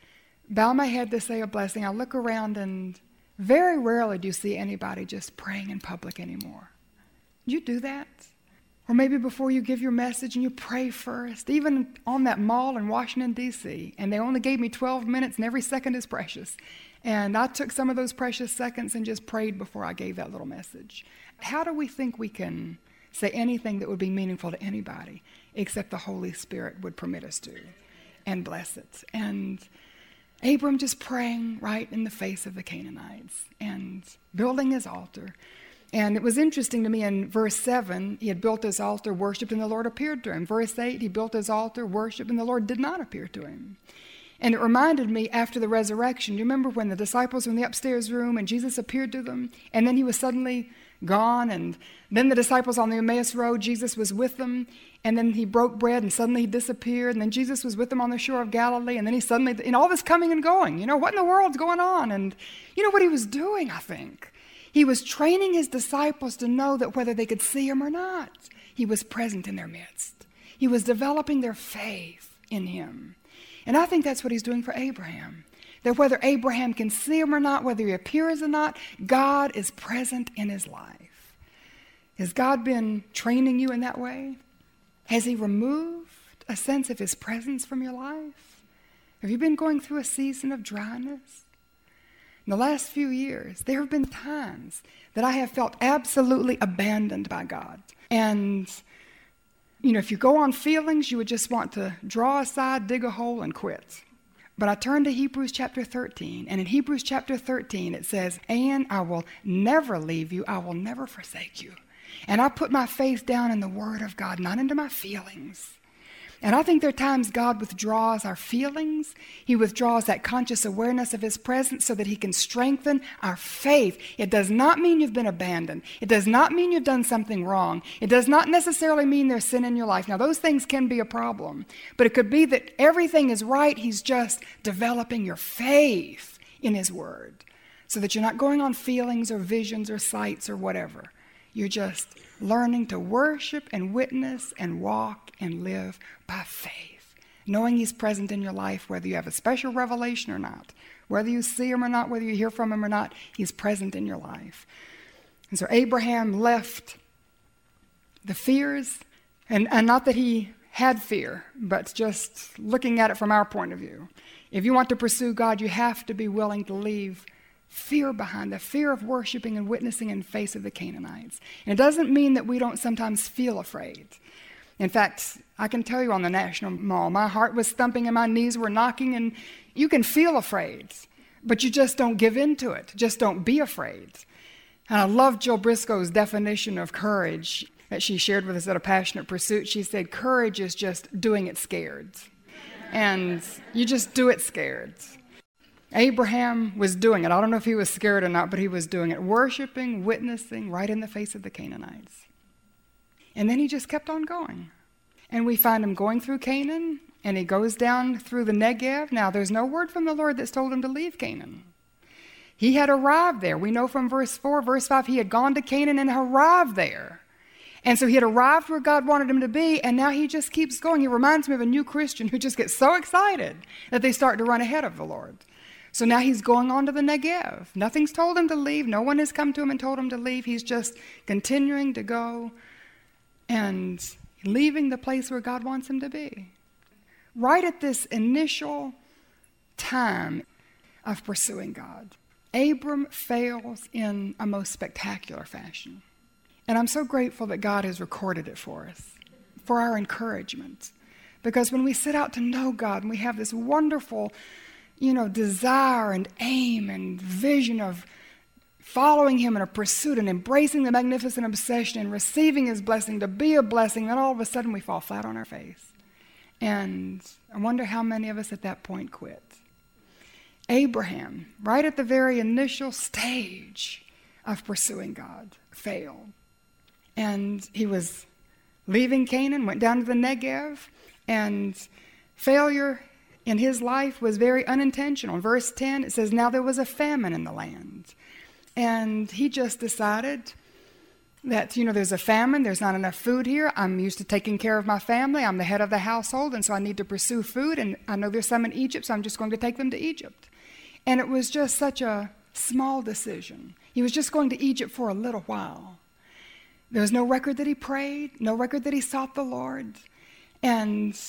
A: bow my head to say a blessing, I look around and very rarely do you see anybody just praying in public anymore. Do you do that? Or maybe before you give your message and you pray first, even on that mall in Washington, D C, and they only gave me twelve minutes and every second is precious. And I took some of those precious seconds and just prayed before I gave that little message. How do we think we can say anything that would be meaningful to anybody except the Holy Spirit would permit us to and bless it? And Abram just praying right in the face of the Canaanites and building his altar. And it was interesting to me in verse seven, he had built his altar, worshiped, and the Lord appeared to him. Verse eight, he built his altar, worshiped, and the Lord did not appear to him. And it reminded me after the resurrection, you remember when the disciples were in the upstairs room and Jesus appeared to them, and then he was suddenly gone, and then the disciples on the Emmaus Road, Jesus was with them, and then he broke bread and suddenly he disappeared, and then Jesus was with them on the shore of Galilee, and then he suddenly, and all this coming and going, you know, what in the world's going on? And you know what he was doing, I think? He was training his disciples to know that whether they could see him or not, he was present in their midst. He was developing their faith in him. And I think that's what he's doing for Abraham. That whether Abraham can see him or not, whether he appears or not, God is present in his life. Has God been training you in that way? Has he removed a sense of his presence from your life? Have you been going through a season of dryness? In the last few years, there have been times that I have felt absolutely abandoned by God. And, you know, if you go on feelings, you would just want to draw aside, dig a hole, and quit. But I turned to Hebrews chapter thirteen, and in Hebrews chapter thirteen it says, and I will never leave you, I will never forsake you. And I put my faith down in the Word of God, not into my feelings. And I think there are times God withdraws our feelings. He withdraws that conscious awareness of his presence so that he can strengthen our faith. It does not mean you've been abandoned. It does not mean you've done something wrong. It does not necessarily mean there's sin in your life. Now, those things can be a problem, but it could be that everything is right. He's just developing your faith in his word so that you're not going on feelings or visions or sights or whatever. You're just learning to worship and witness and walk and live by faith, knowing he's present in your life, whether you have a special revelation or not, whether you see him or not, whether you hear from him or not, he's present in your life. And so Abraham left the fears, and, and not that he had fear, but just looking at it from our point of view. If you want to pursue God, you have to be willing to leave fear behind, the fear of worshiping and witnessing in the face of the Canaanites. And it doesn't mean that we don't sometimes feel afraid. In fact, I can tell you on the National Mall, my heart was thumping and my knees were knocking, and you can feel afraid, but you just don't give in to it. Just don't be afraid. And I love Jill Briscoe's definition of courage that she shared with us at A Passionate Pursuit. She said, courage is just doing it scared. And you just do it scared. Abraham was doing it. I don't know if he was scared or not, but he was doing it, worshiping, witnessing right in the face of the Canaanites. And then he just kept on going. And we find him going through Canaan, and he goes down through the Negev. Now, there's no word from the Lord that's told him to leave Canaan. He had arrived there. We know from verse four, verse five, he had gone to Canaan and arrived there. And so he had arrived where God wanted him to be, and now he just keeps going. He reminds me of a new Christian who just gets so excited that they start to run ahead of the Lord. So now he's going on to the Negev. Nothing's told him to leave. No one has come to him and told him to leave. He's just continuing to go and leaving the place where God wants him to be. Right at this initial time of pursuing God, Abram fails in a most spectacular fashion. And I'm so grateful that God has recorded it for us, for our encouragement. Because when we set out to know God and we have this wonderful, you know, desire and aim and vision of following him in a pursuit and embracing the magnificent obsession and receiving his blessing to be a blessing, then all of a sudden we fall flat on our face. And I wonder how many of us at that point quit. Abraham, right at the very initial stage of pursuing God, failed. And he was leaving Canaan, went down to the Negev, and failure in his life was very unintentional. In verse ten, it says, now there was a famine in the land. And he just decided, that, you know, there's a famine, there's not enough food here. I'm used to taking care of my family. I'm the head of the household, and so I need to pursue food. And I know there's some in Egypt, so I'm just going to take them to Egypt. And it was just such a small decision. He was just going to Egypt for a little while. There was no record that he prayed, no record that he sought the Lord. And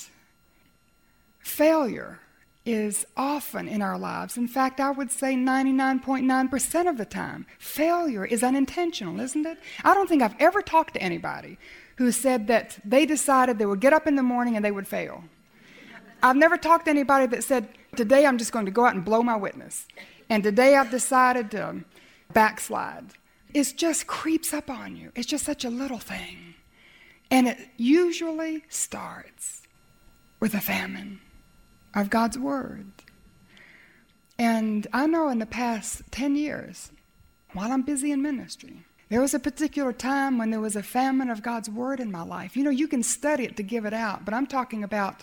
A: failure is often in our lives. In fact, I would say ninety-nine point nine percent of the time, failure is unintentional, isn't it? I don't think I've ever talked to anybody who said that they decided they would get up in the morning and they would fail. I've never talked to anybody that said, today I'm just going to go out and blow my witness. And today I've decided to backslide. It just creeps up on you. It's just such a little thing. And it usually starts with a famine of God's Word. And I know in the past ten years, while I'm busy in ministry, there was a particular time when there was a famine of God's Word in my life. You know, you can study it to give it out, but I'm talking about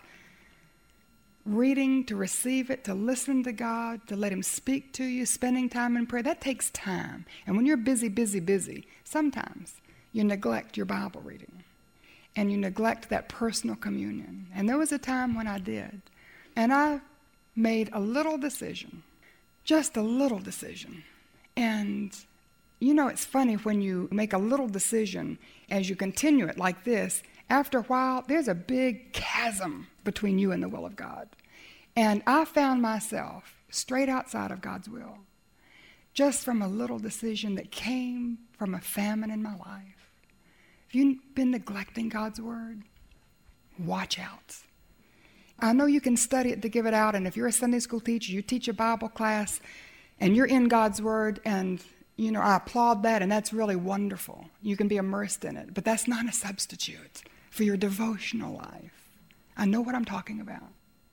A: reading, to receive it, to listen to God, to let Him speak to you, spending time in prayer. That takes time. And when you're busy, busy, busy, sometimes you neglect your Bible reading and you neglect that personal communion. And there was a time when I did. And I made a little decision, just a little decision. And you know, it's funny when you make a little decision as you continue it like this, after a while, there's a big chasm between you and the will of God. And I found myself straight outside of God's will, just from a little decision that came from a famine in my life. Have you been neglecting God's Word? Watch out. I know you can study it to give it out, and if you're a Sunday school teacher, you teach a Bible class, and you're in God's Word, and you know, I applaud that, and that's really wonderful. You can be immersed in it, but that's not a substitute for your devotional life. I know what I'm talking about.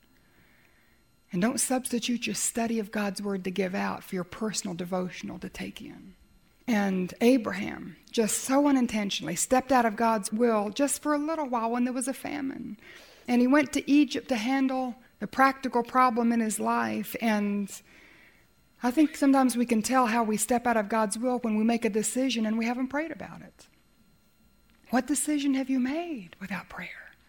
A: And don't substitute your study of God's Word to give out for your personal devotional to take in. And Abraham, just so unintentionally, stepped out of God's will just for a little while when there was a famine. And he went to Egypt to handle the practical problem in his life. And I think sometimes we can tell how we step out of God's will when we make a decision and we haven't prayed about it. What decision have you made without prayer?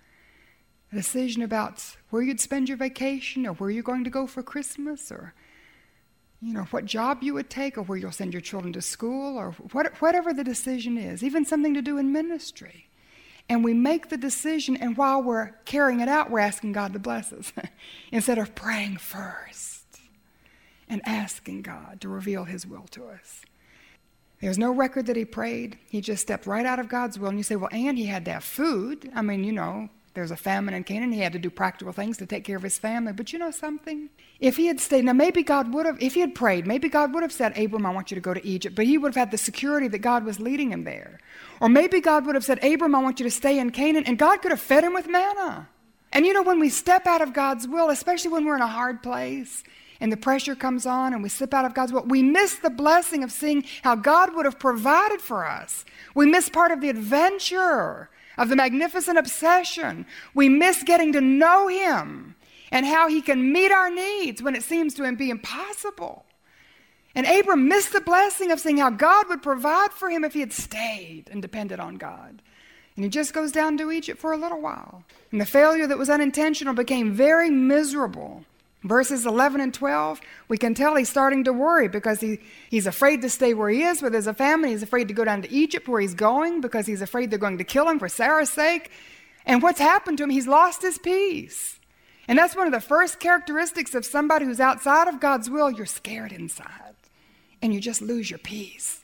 A: A decision about where you'd spend your vacation, or where you're going to go for Christmas, or you know, what job you would take, or where you'll send your children to school, or what, whatever the decision is, even something to do in ministry. And we make the decision, and while we're carrying it out, we're asking God to bless us instead of praying first and asking God to reveal His will to us. There's no record that he prayed. He just stepped right out of God's will. And you say, well, and he had to have food. I mean, you know, there's a famine in Canaan. He had to do practical things to take care of his family. But you know something? If he had stayed, now maybe God would have, if he had prayed, maybe God would have said, Abram, I want you to go to Egypt. But he would have had the security that God was leading him there. Or maybe God would have said, Abram, I want you to stay in Canaan. And God could have fed him with manna. And you know, when we step out of God's will, especially when we're in a hard place, and the pressure comes on and we slip out of God's will, we miss the blessing of seeing how God would have provided for us. We miss part of the adventure, of the magnificent obsession. We miss getting to know Him and how He can meet our needs when it seems to Him be impossible. And Abram missed the blessing of seeing how God would provide for him if he had stayed and depended on God. And he just goes down to Egypt for a little while. And the failure that was unintentional became very miserable. Verses eleven and twelve, we can tell he's starting to worry because he, he's afraid to stay where he is, where there's a famine. He's afraid to go down to Egypt where he's going because he's afraid they're going to kill him for Sarah's sake. And what's happened to him? He's lost his peace. And that's one of the first characteristics of somebody who's outside of God's will. You're scared inside and you just lose your peace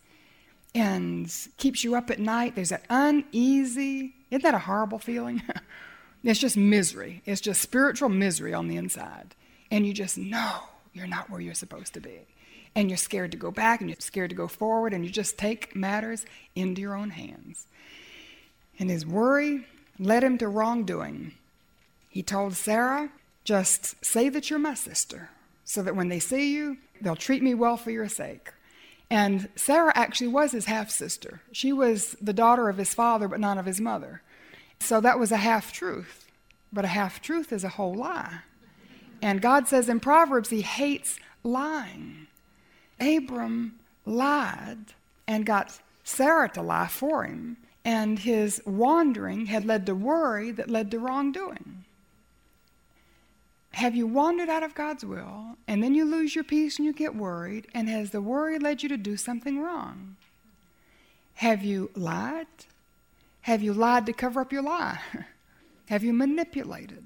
A: and keeps you up at night. There's that uneasy, isn't that a horrible feeling? It's just misery. It's just spiritual misery on the inside. And you just know you're not where you're supposed to be. And you're scared to go back, and you're scared to go forward, and you just take matters into your own hands. And his worry led him to wrongdoing. He told Sarah, just say that you're my sister, so that when they see you, they'll treat me well for your sake. And Sarah actually was his half-sister. She was the daughter of his father, but not of his mother. So that was a half-truth. But a half-truth is a whole lie. And God says in Proverbs, He hates lying. Abram lied and got Sarah to lie for him, and his wandering had led to worry that led to wrongdoing. Have you wandered out of God's will, and then you lose your peace and you get worried, and has the worry led you to do something wrong? Have you lied? Have you lied to cover up your lie? Have you manipulated?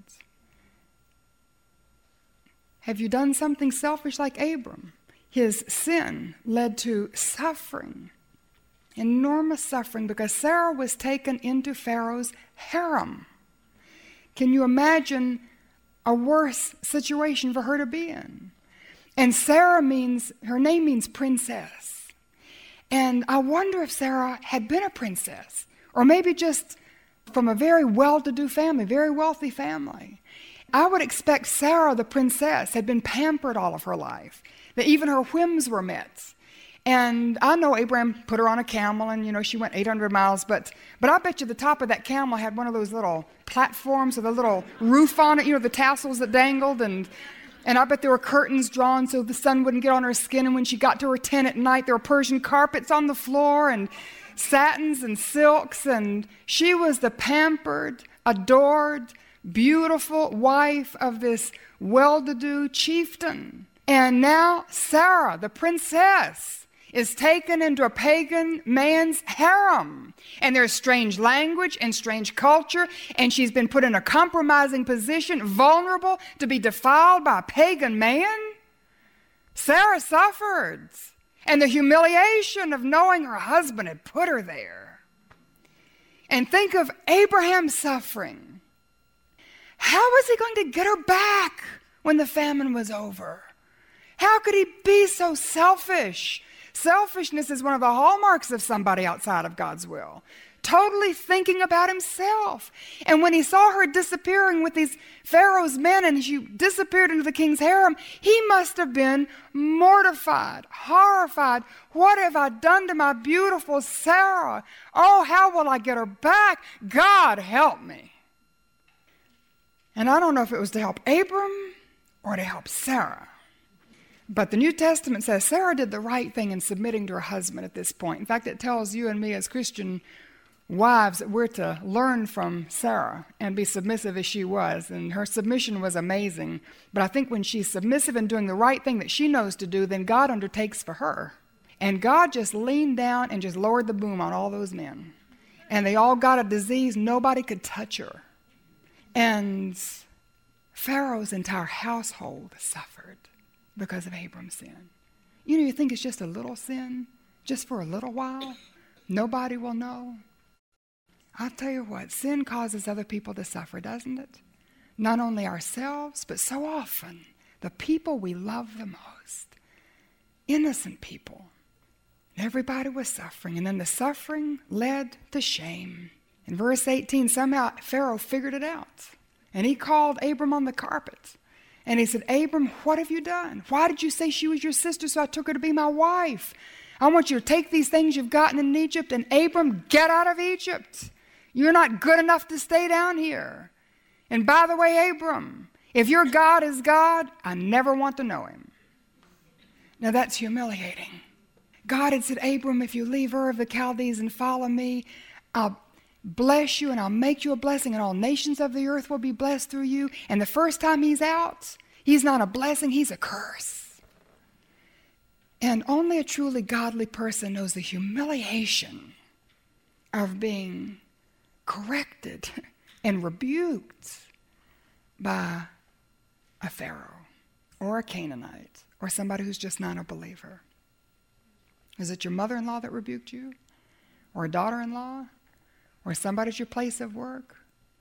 A: Have you done something selfish like Abram? His sin led to suffering, enormous suffering, because Sarah was taken into Pharaoh's harem. Can you imagine a worse situation for her to be in? And Sarah means, her name means princess. And I wonder if Sarah had been a princess, or maybe just from a very well-to-do family, very wealthy family. I would expect Sarah, the princess, had been pampered all of her life, that even her whims were met. And I know Abraham put her on a camel, and, you know, she went eight hundred miles, but but I bet you the top of that camel had one of those little platforms with a little roof on it, you know, the tassels that dangled, and and I bet there were curtains drawn so the sun wouldn't get on her skin, and when she got to her tent at night, there were Persian carpets on the floor, and satins and silks, and she was the pampered, adored, beautiful wife of this well-to-do chieftain. And now Sarah, the princess, is taken into a pagan man's harem. And there's strange language and strange culture, and she's been put in a compromising position, vulnerable to be defiled by a pagan man. Sarah suffered, and the humiliation of knowing her husband had put her there. And think of Abraham's suffering. How was he going to get her back when the famine was over? How could he be so selfish? Selfishness is one of the hallmarks of somebody outside of God's will. Totally thinking about himself. And when he saw her disappearing with these Pharaoh's men and she disappeared into the king's harem, he must have been mortified, horrified. What have I done to my beautiful Sarah? Oh, how will I get her back? God, help me. And I don't know if it was to help Abram or to help Sarah. But the New Testament says Sarah did the right thing in submitting to her husband at this point. In fact, it tells you and me as Christian wives that we're to learn from Sarah and be submissive as she was. And her submission was amazing. But I think when she's submissive and doing the right thing that she knows to do, then God undertakes for her. And God just leaned down and just lowered the boom on all those men. And they all got a disease. Nobody could touch her. And Pharaoh's entire household suffered because of Abram's sin. You know, you think it's just a little sin, just for a little while. Nobody will know. I'll tell you what, sin causes other people to suffer, doesn't it? Not only ourselves, but so often the people we love the most. Innocent people. Everybody was suffering, and then the suffering led to shame. In verse eighteen, somehow Pharaoh figured it out, and he called Abram on the carpet. And he said, Abram, what have you done? Why did you say she was your sister, so I took her to be my wife? I want you to take these things you've gotten in Egypt, and Abram, get out of Egypt. You're not good enough to stay down here. And by the way, Abram, if your God is God, I never want to know him. Now that's humiliating. God had said, Abram, if you leave Ur of the Chaldees and follow me, I'll bless you, and I'll make you a blessing, and all nations of the earth will be blessed through you. And the first time he's out, he's not a blessing, he's a curse. And only a truly godly person knows the humiliation of being corrected and rebuked by a Pharaoh or a Canaanite or somebody who's just not a believer. Is it your mother-in-law that rebuked you? Or a daughter-in-law? Or somebody at your place of work?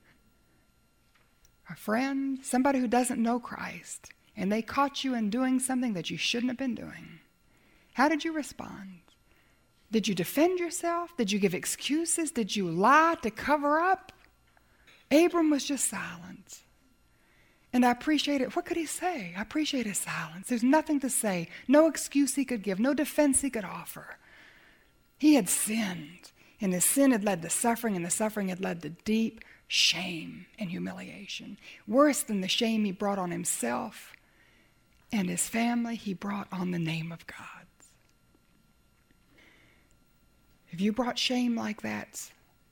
A: A friend? Somebody who doesn't know Christ, and they caught you in doing something that you shouldn't have been doing. How did you respond? Did you defend yourself? Did you give excuses? Did you lie to cover up? Abram was just silent. And I appreciate it. What could he say? I appreciate his silence. There's nothing to say. No excuse he could give. No defense he could offer. He had sinned. And his sin had led to suffering, and the suffering had led to deep shame and humiliation. Worse than the shame he brought on himself and his family, he brought on the name of God. Have you brought shame like that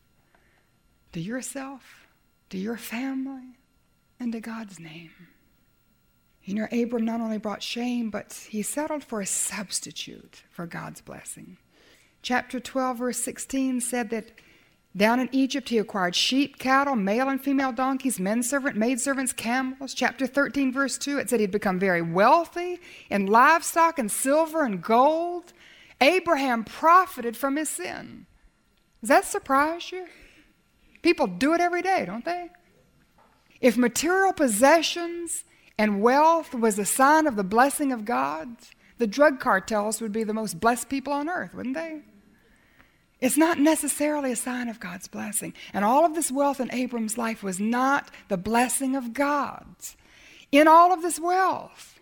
A: to yourself, to your family, and to God's name? You know, Abram not only brought shame, but he settled for a substitute for God's blessing. Chapter twelve, verse sixteen said that down in Egypt he acquired sheep, cattle, male and female donkeys, menservant, maidservants, camels. Chapter thirteen, verse two, it said he'd become very wealthy in livestock and silver and gold. Abraham profited from his sin. Does that surprise you? People do it every day, don't they? If material possessions and wealth was a sign of the blessing of God, the drug cartels would be the most blessed people on earth, wouldn't they? It's not necessarily a sign of God's blessing. And all of this wealth in Abram's life was not the blessing of God. In all of this wealth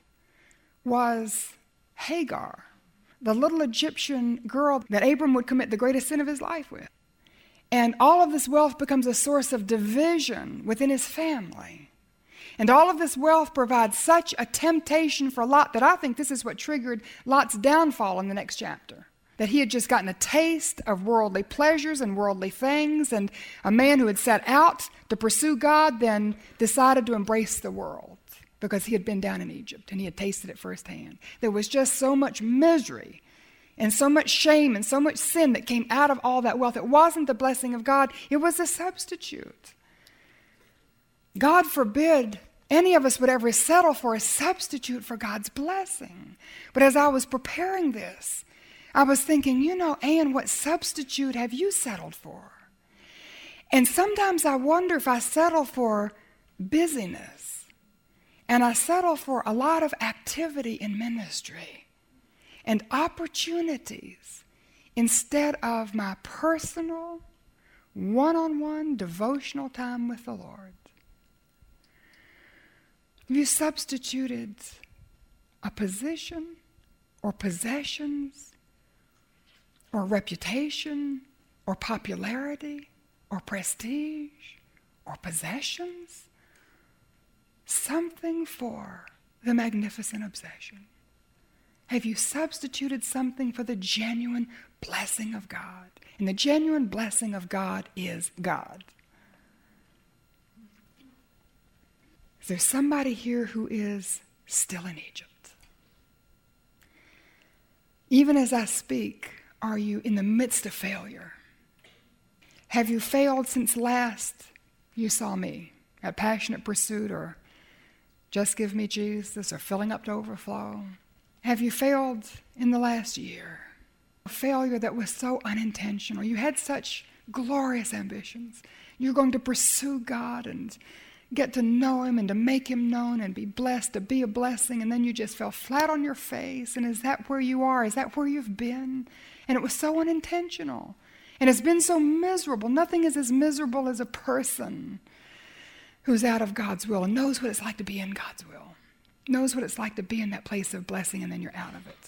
A: was Hagar, the little Egyptian girl that Abram would commit the greatest sin of his life with. And all of this wealth becomes a source of division within his family. And all of this wealth provides such a temptation for Lot that I think this is what triggered Lot's downfall in the next chapter. That he had just gotten a taste of worldly pleasures and worldly things, and a man who had set out to pursue God then decided to embrace the world because he had been down in Egypt and he had tasted it firsthand. There was just so much misery and so much shame and so much sin that came out of all that wealth. It wasn't the blessing of God, it was a substitute. God forbid any of us would ever settle for a substitute for God's blessing. But as I was preparing this, I was thinking, you know, Ann, what substitute have you settled for? And sometimes I wonder if I settle for busyness and I settle for a lot of activity in ministry and opportunities instead of my personal, one-on-one devotional time with the Lord. Have you substituted a position or possessions or reputation or popularity or prestige or possessions? Something for the magnificent obsession. Have you substituted something for the genuine blessing of God? And the genuine blessing of God is God. Is there somebody here who is still in Egypt? Even as I speak, are you in the midst of failure? Have you failed since last you saw me at Passionate Pursuit or Just Give Me Jesus or Filling Up to Overflow? Have you failed in the last year? A failure that was so unintentional. You had such glorious ambitions. You're going to pursue God and get to know Him and to make Him known and be blessed, to be a blessing, and then you just fell flat on your face. And is that where you are? Is that where you've been? And it was so unintentional. And it's been so miserable. Nothing is as miserable as a person who's out of God's will and knows what it's like to be in God's will, knows what it's like to be in that place of blessing, and then you're out of it.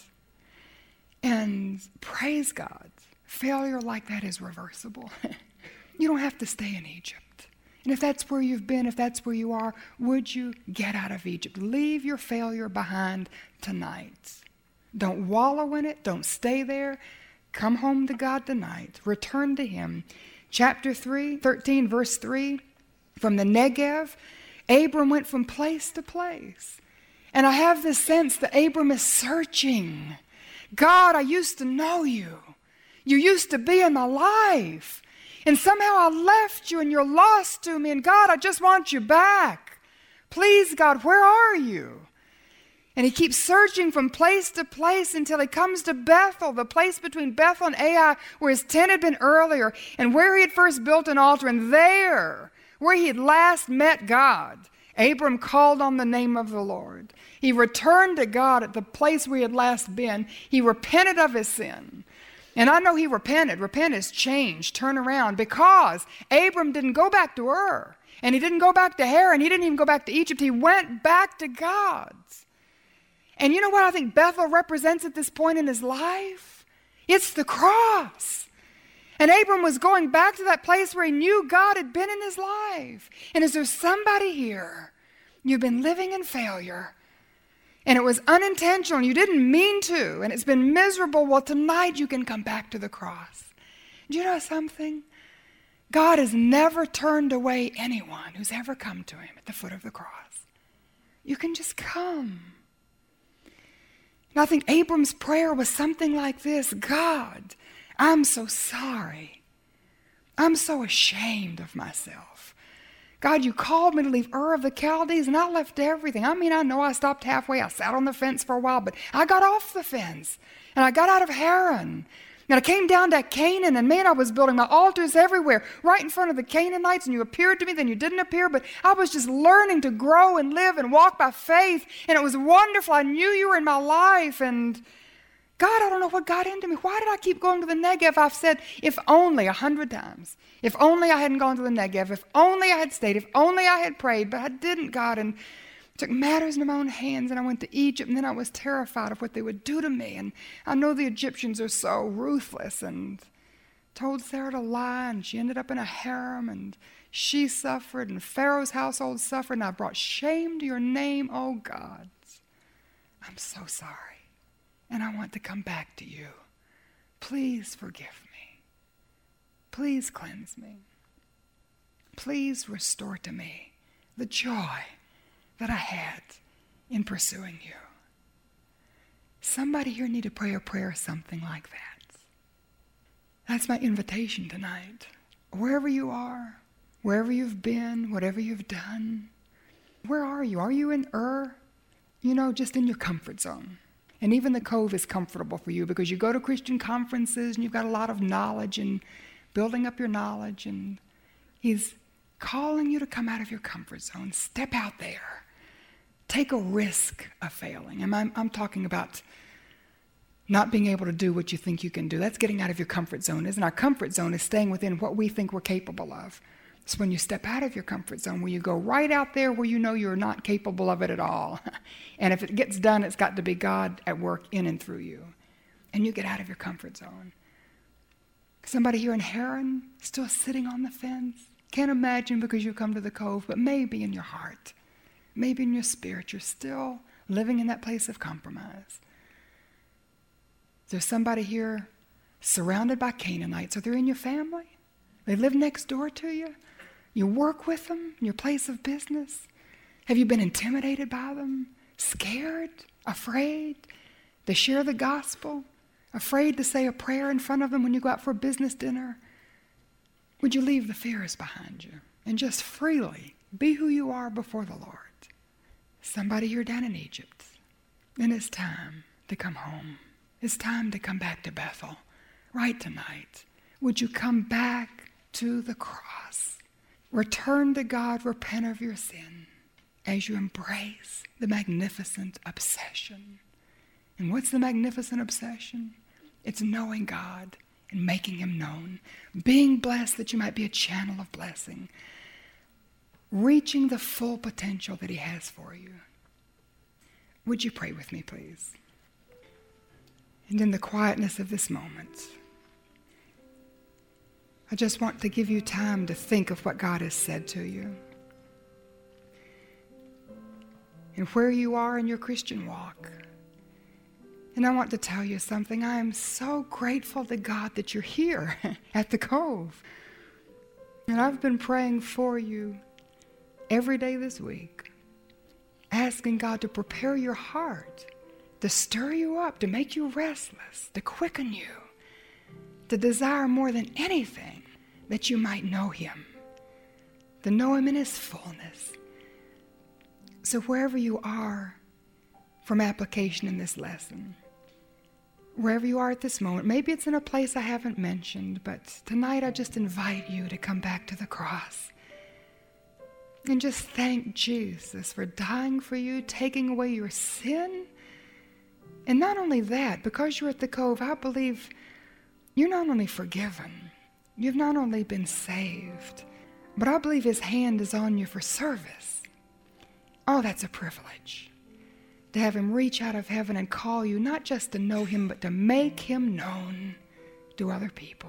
A: And praise God, failure like that is reversible. You don't have to stay in Egypt. And if that's where you've been, if that's where you are, would you get out of Egypt? Leave your failure behind tonight. Don't wallow in it. Don't stay there. Come home to God tonight. Return to Him. Chapter three, thirteen, verse three. From the Negev, Abram went from place to place. And I have this sense that Abram is searching. God, I used to know you. You used to be in my life. And somehow I left you and you're lost to me. And God, I just want you back. Please, God, where are you? And he keeps searching from place to place until he comes to Bethel, the place between Bethel and Ai where his tent had been earlier and where he had first built an altar. And there, where he had last met God, Abram called on the name of the Lord. He returned to God at the place where he had last been. He repented of his sin. And I know he repented. Repent is change, turn around, because Abram didn't go back to Ur, and he didn't go back to Haran, he didn't even go back to Egypt. He went back to God. And you know what I think Bethel represents at this point in his life? It's the cross. And Abram was going back to that place where he knew God had been in his life. And is there somebody here, you've been living in failure, and it was unintentional, you didn't mean to, and it's been miserable? Well, tonight you can come back to the cross. Do you know something? God has never turned away anyone who's ever come to him at the foot of the cross. You can just come. And I think Abram's prayer was something like this: God, I'm so sorry. I'm so ashamed of myself. God, you called me to leave Ur of the Chaldees, and I left everything. I mean, I know I stopped halfway. I sat on the fence for a while, but I got off the fence, and I got out of Haran. And I came down to Canaan, and man, I was building my altars everywhere, right in front of the Canaanites, and you appeared to me, then you didn't appear, but I was just learning to grow and live and walk by faith, and it was wonderful. I knew you were in my life, and God, I don't know what got into me. Why did I keep going to the Negev? I've said, if only a hundred times. If only I hadn't gone to the Negev. If only I had stayed. If only I had prayed. But I didn't, God, and took matters into my own hands, and I went to Egypt, and then I was terrified of what they would do to me. And I know the Egyptians are so ruthless, and told Sarah to lie, and she ended up in a harem, and she suffered, and Pharaoh's household suffered, and I brought shame to your name, oh God. I'm so sorry. And I want to come back to you. Please forgive me. Please cleanse me. Please restore to me the joy that I had in pursuing you. Somebody here need to pray a prayer something like that. That's my invitation tonight. Wherever you are, wherever you've been, whatever you've done, where are you? Are you in Ur? You know, just in your comfort zone. And even the Cove is comfortable for you because you go to Christian conferences and you've got a lot of knowledge and building up your knowledge, and he's calling you to come out of your comfort zone. Step out there. Take a risk of failing. And I'm, I'm talking about not being able to do what you think you can do. That's getting out of your comfort zone, isn't it? Our comfort zone is staying within what we think we're capable of. It's when you step out of your comfort zone, where you go right out there where you know you're not capable of it at all. And if it gets done, it's got to be God at work in and through you. And you get out of your comfort zone. Somebody here in Haran, still sitting on the fence. Can't imagine because you come to the Cove, but maybe in your heart, maybe in your spirit, you're still living in that place of compromise. There's somebody here surrounded by Canaanites. Are they in your family? They live next door to you? You work with them in your place of business? Have you been intimidated by them? Scared? Afraid? They share the gospel? Afraid to say a prayer in front of them when you go out for a business dinner? Would you leave the fears behind you and just freely be who you are before the Lord? Somebody here down in Egypt, and it's time to come home. It's time to come back to Bethel right tonight. Would you come back to the cross? Return to God, repent of your sin as you embrace the magnificent obsession. And what's the magnificent obsession? It's knowing God and making him known, being blessed that you might be a channel of blessing, reaching the full potential that he has for you. Would you pray with me, please? And in the quietness of this moment, I just want to give you time to think of what God has said to you. And where you are in your Christian walk. And I want to tell you something. I am so grateful to God that you're here at the Cove. And I've been praying for you every day this week, asking God to prepare your heart, to stir you up, to make you restless, to quicken you, to desire more than anything that you might know him, to know him in his fullness. So wherever you are from application in this lesson, wherever you are at this moment, maybe it's in a place I haven't mentioned, but tonight I just invite you to come back to the cross and just thank Jesus for dying for you, taking away your sin. And not only that, because you're at the Cove, I believe you're not only forgiven, you've not only been saved, but I believe his hand is on you for service. Oh, that's a privilege, to have him reach out of heaven and call you, not just to know him, but to make him known to other people.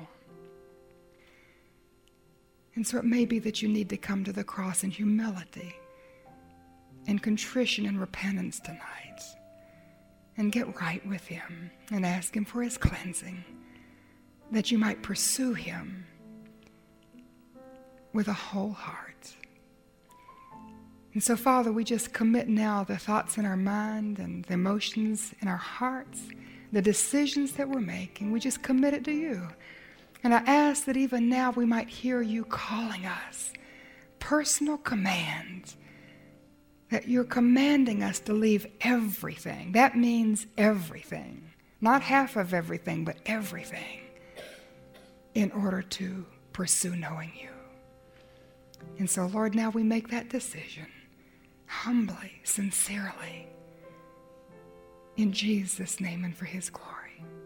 A: And so it may be that you need to come to the cross in humility and contrition and repentance tonight, and get right with him and ask him for his cleansing. that you might pursue him with a whole heart. And so, Father, we just commit now the thoughts in our mind and the emotions in our hearts, the decisions that we're making. We just commit it to you. And I ask that even now we might hear you calling us. Personal command. That you're commanding us to leave everything. That means everything. Not half of everything, but everything. In order to pursue knowing you. And so, Lord, now we make that decision. Humbly, sincerely. In Jesus' name and for his glory.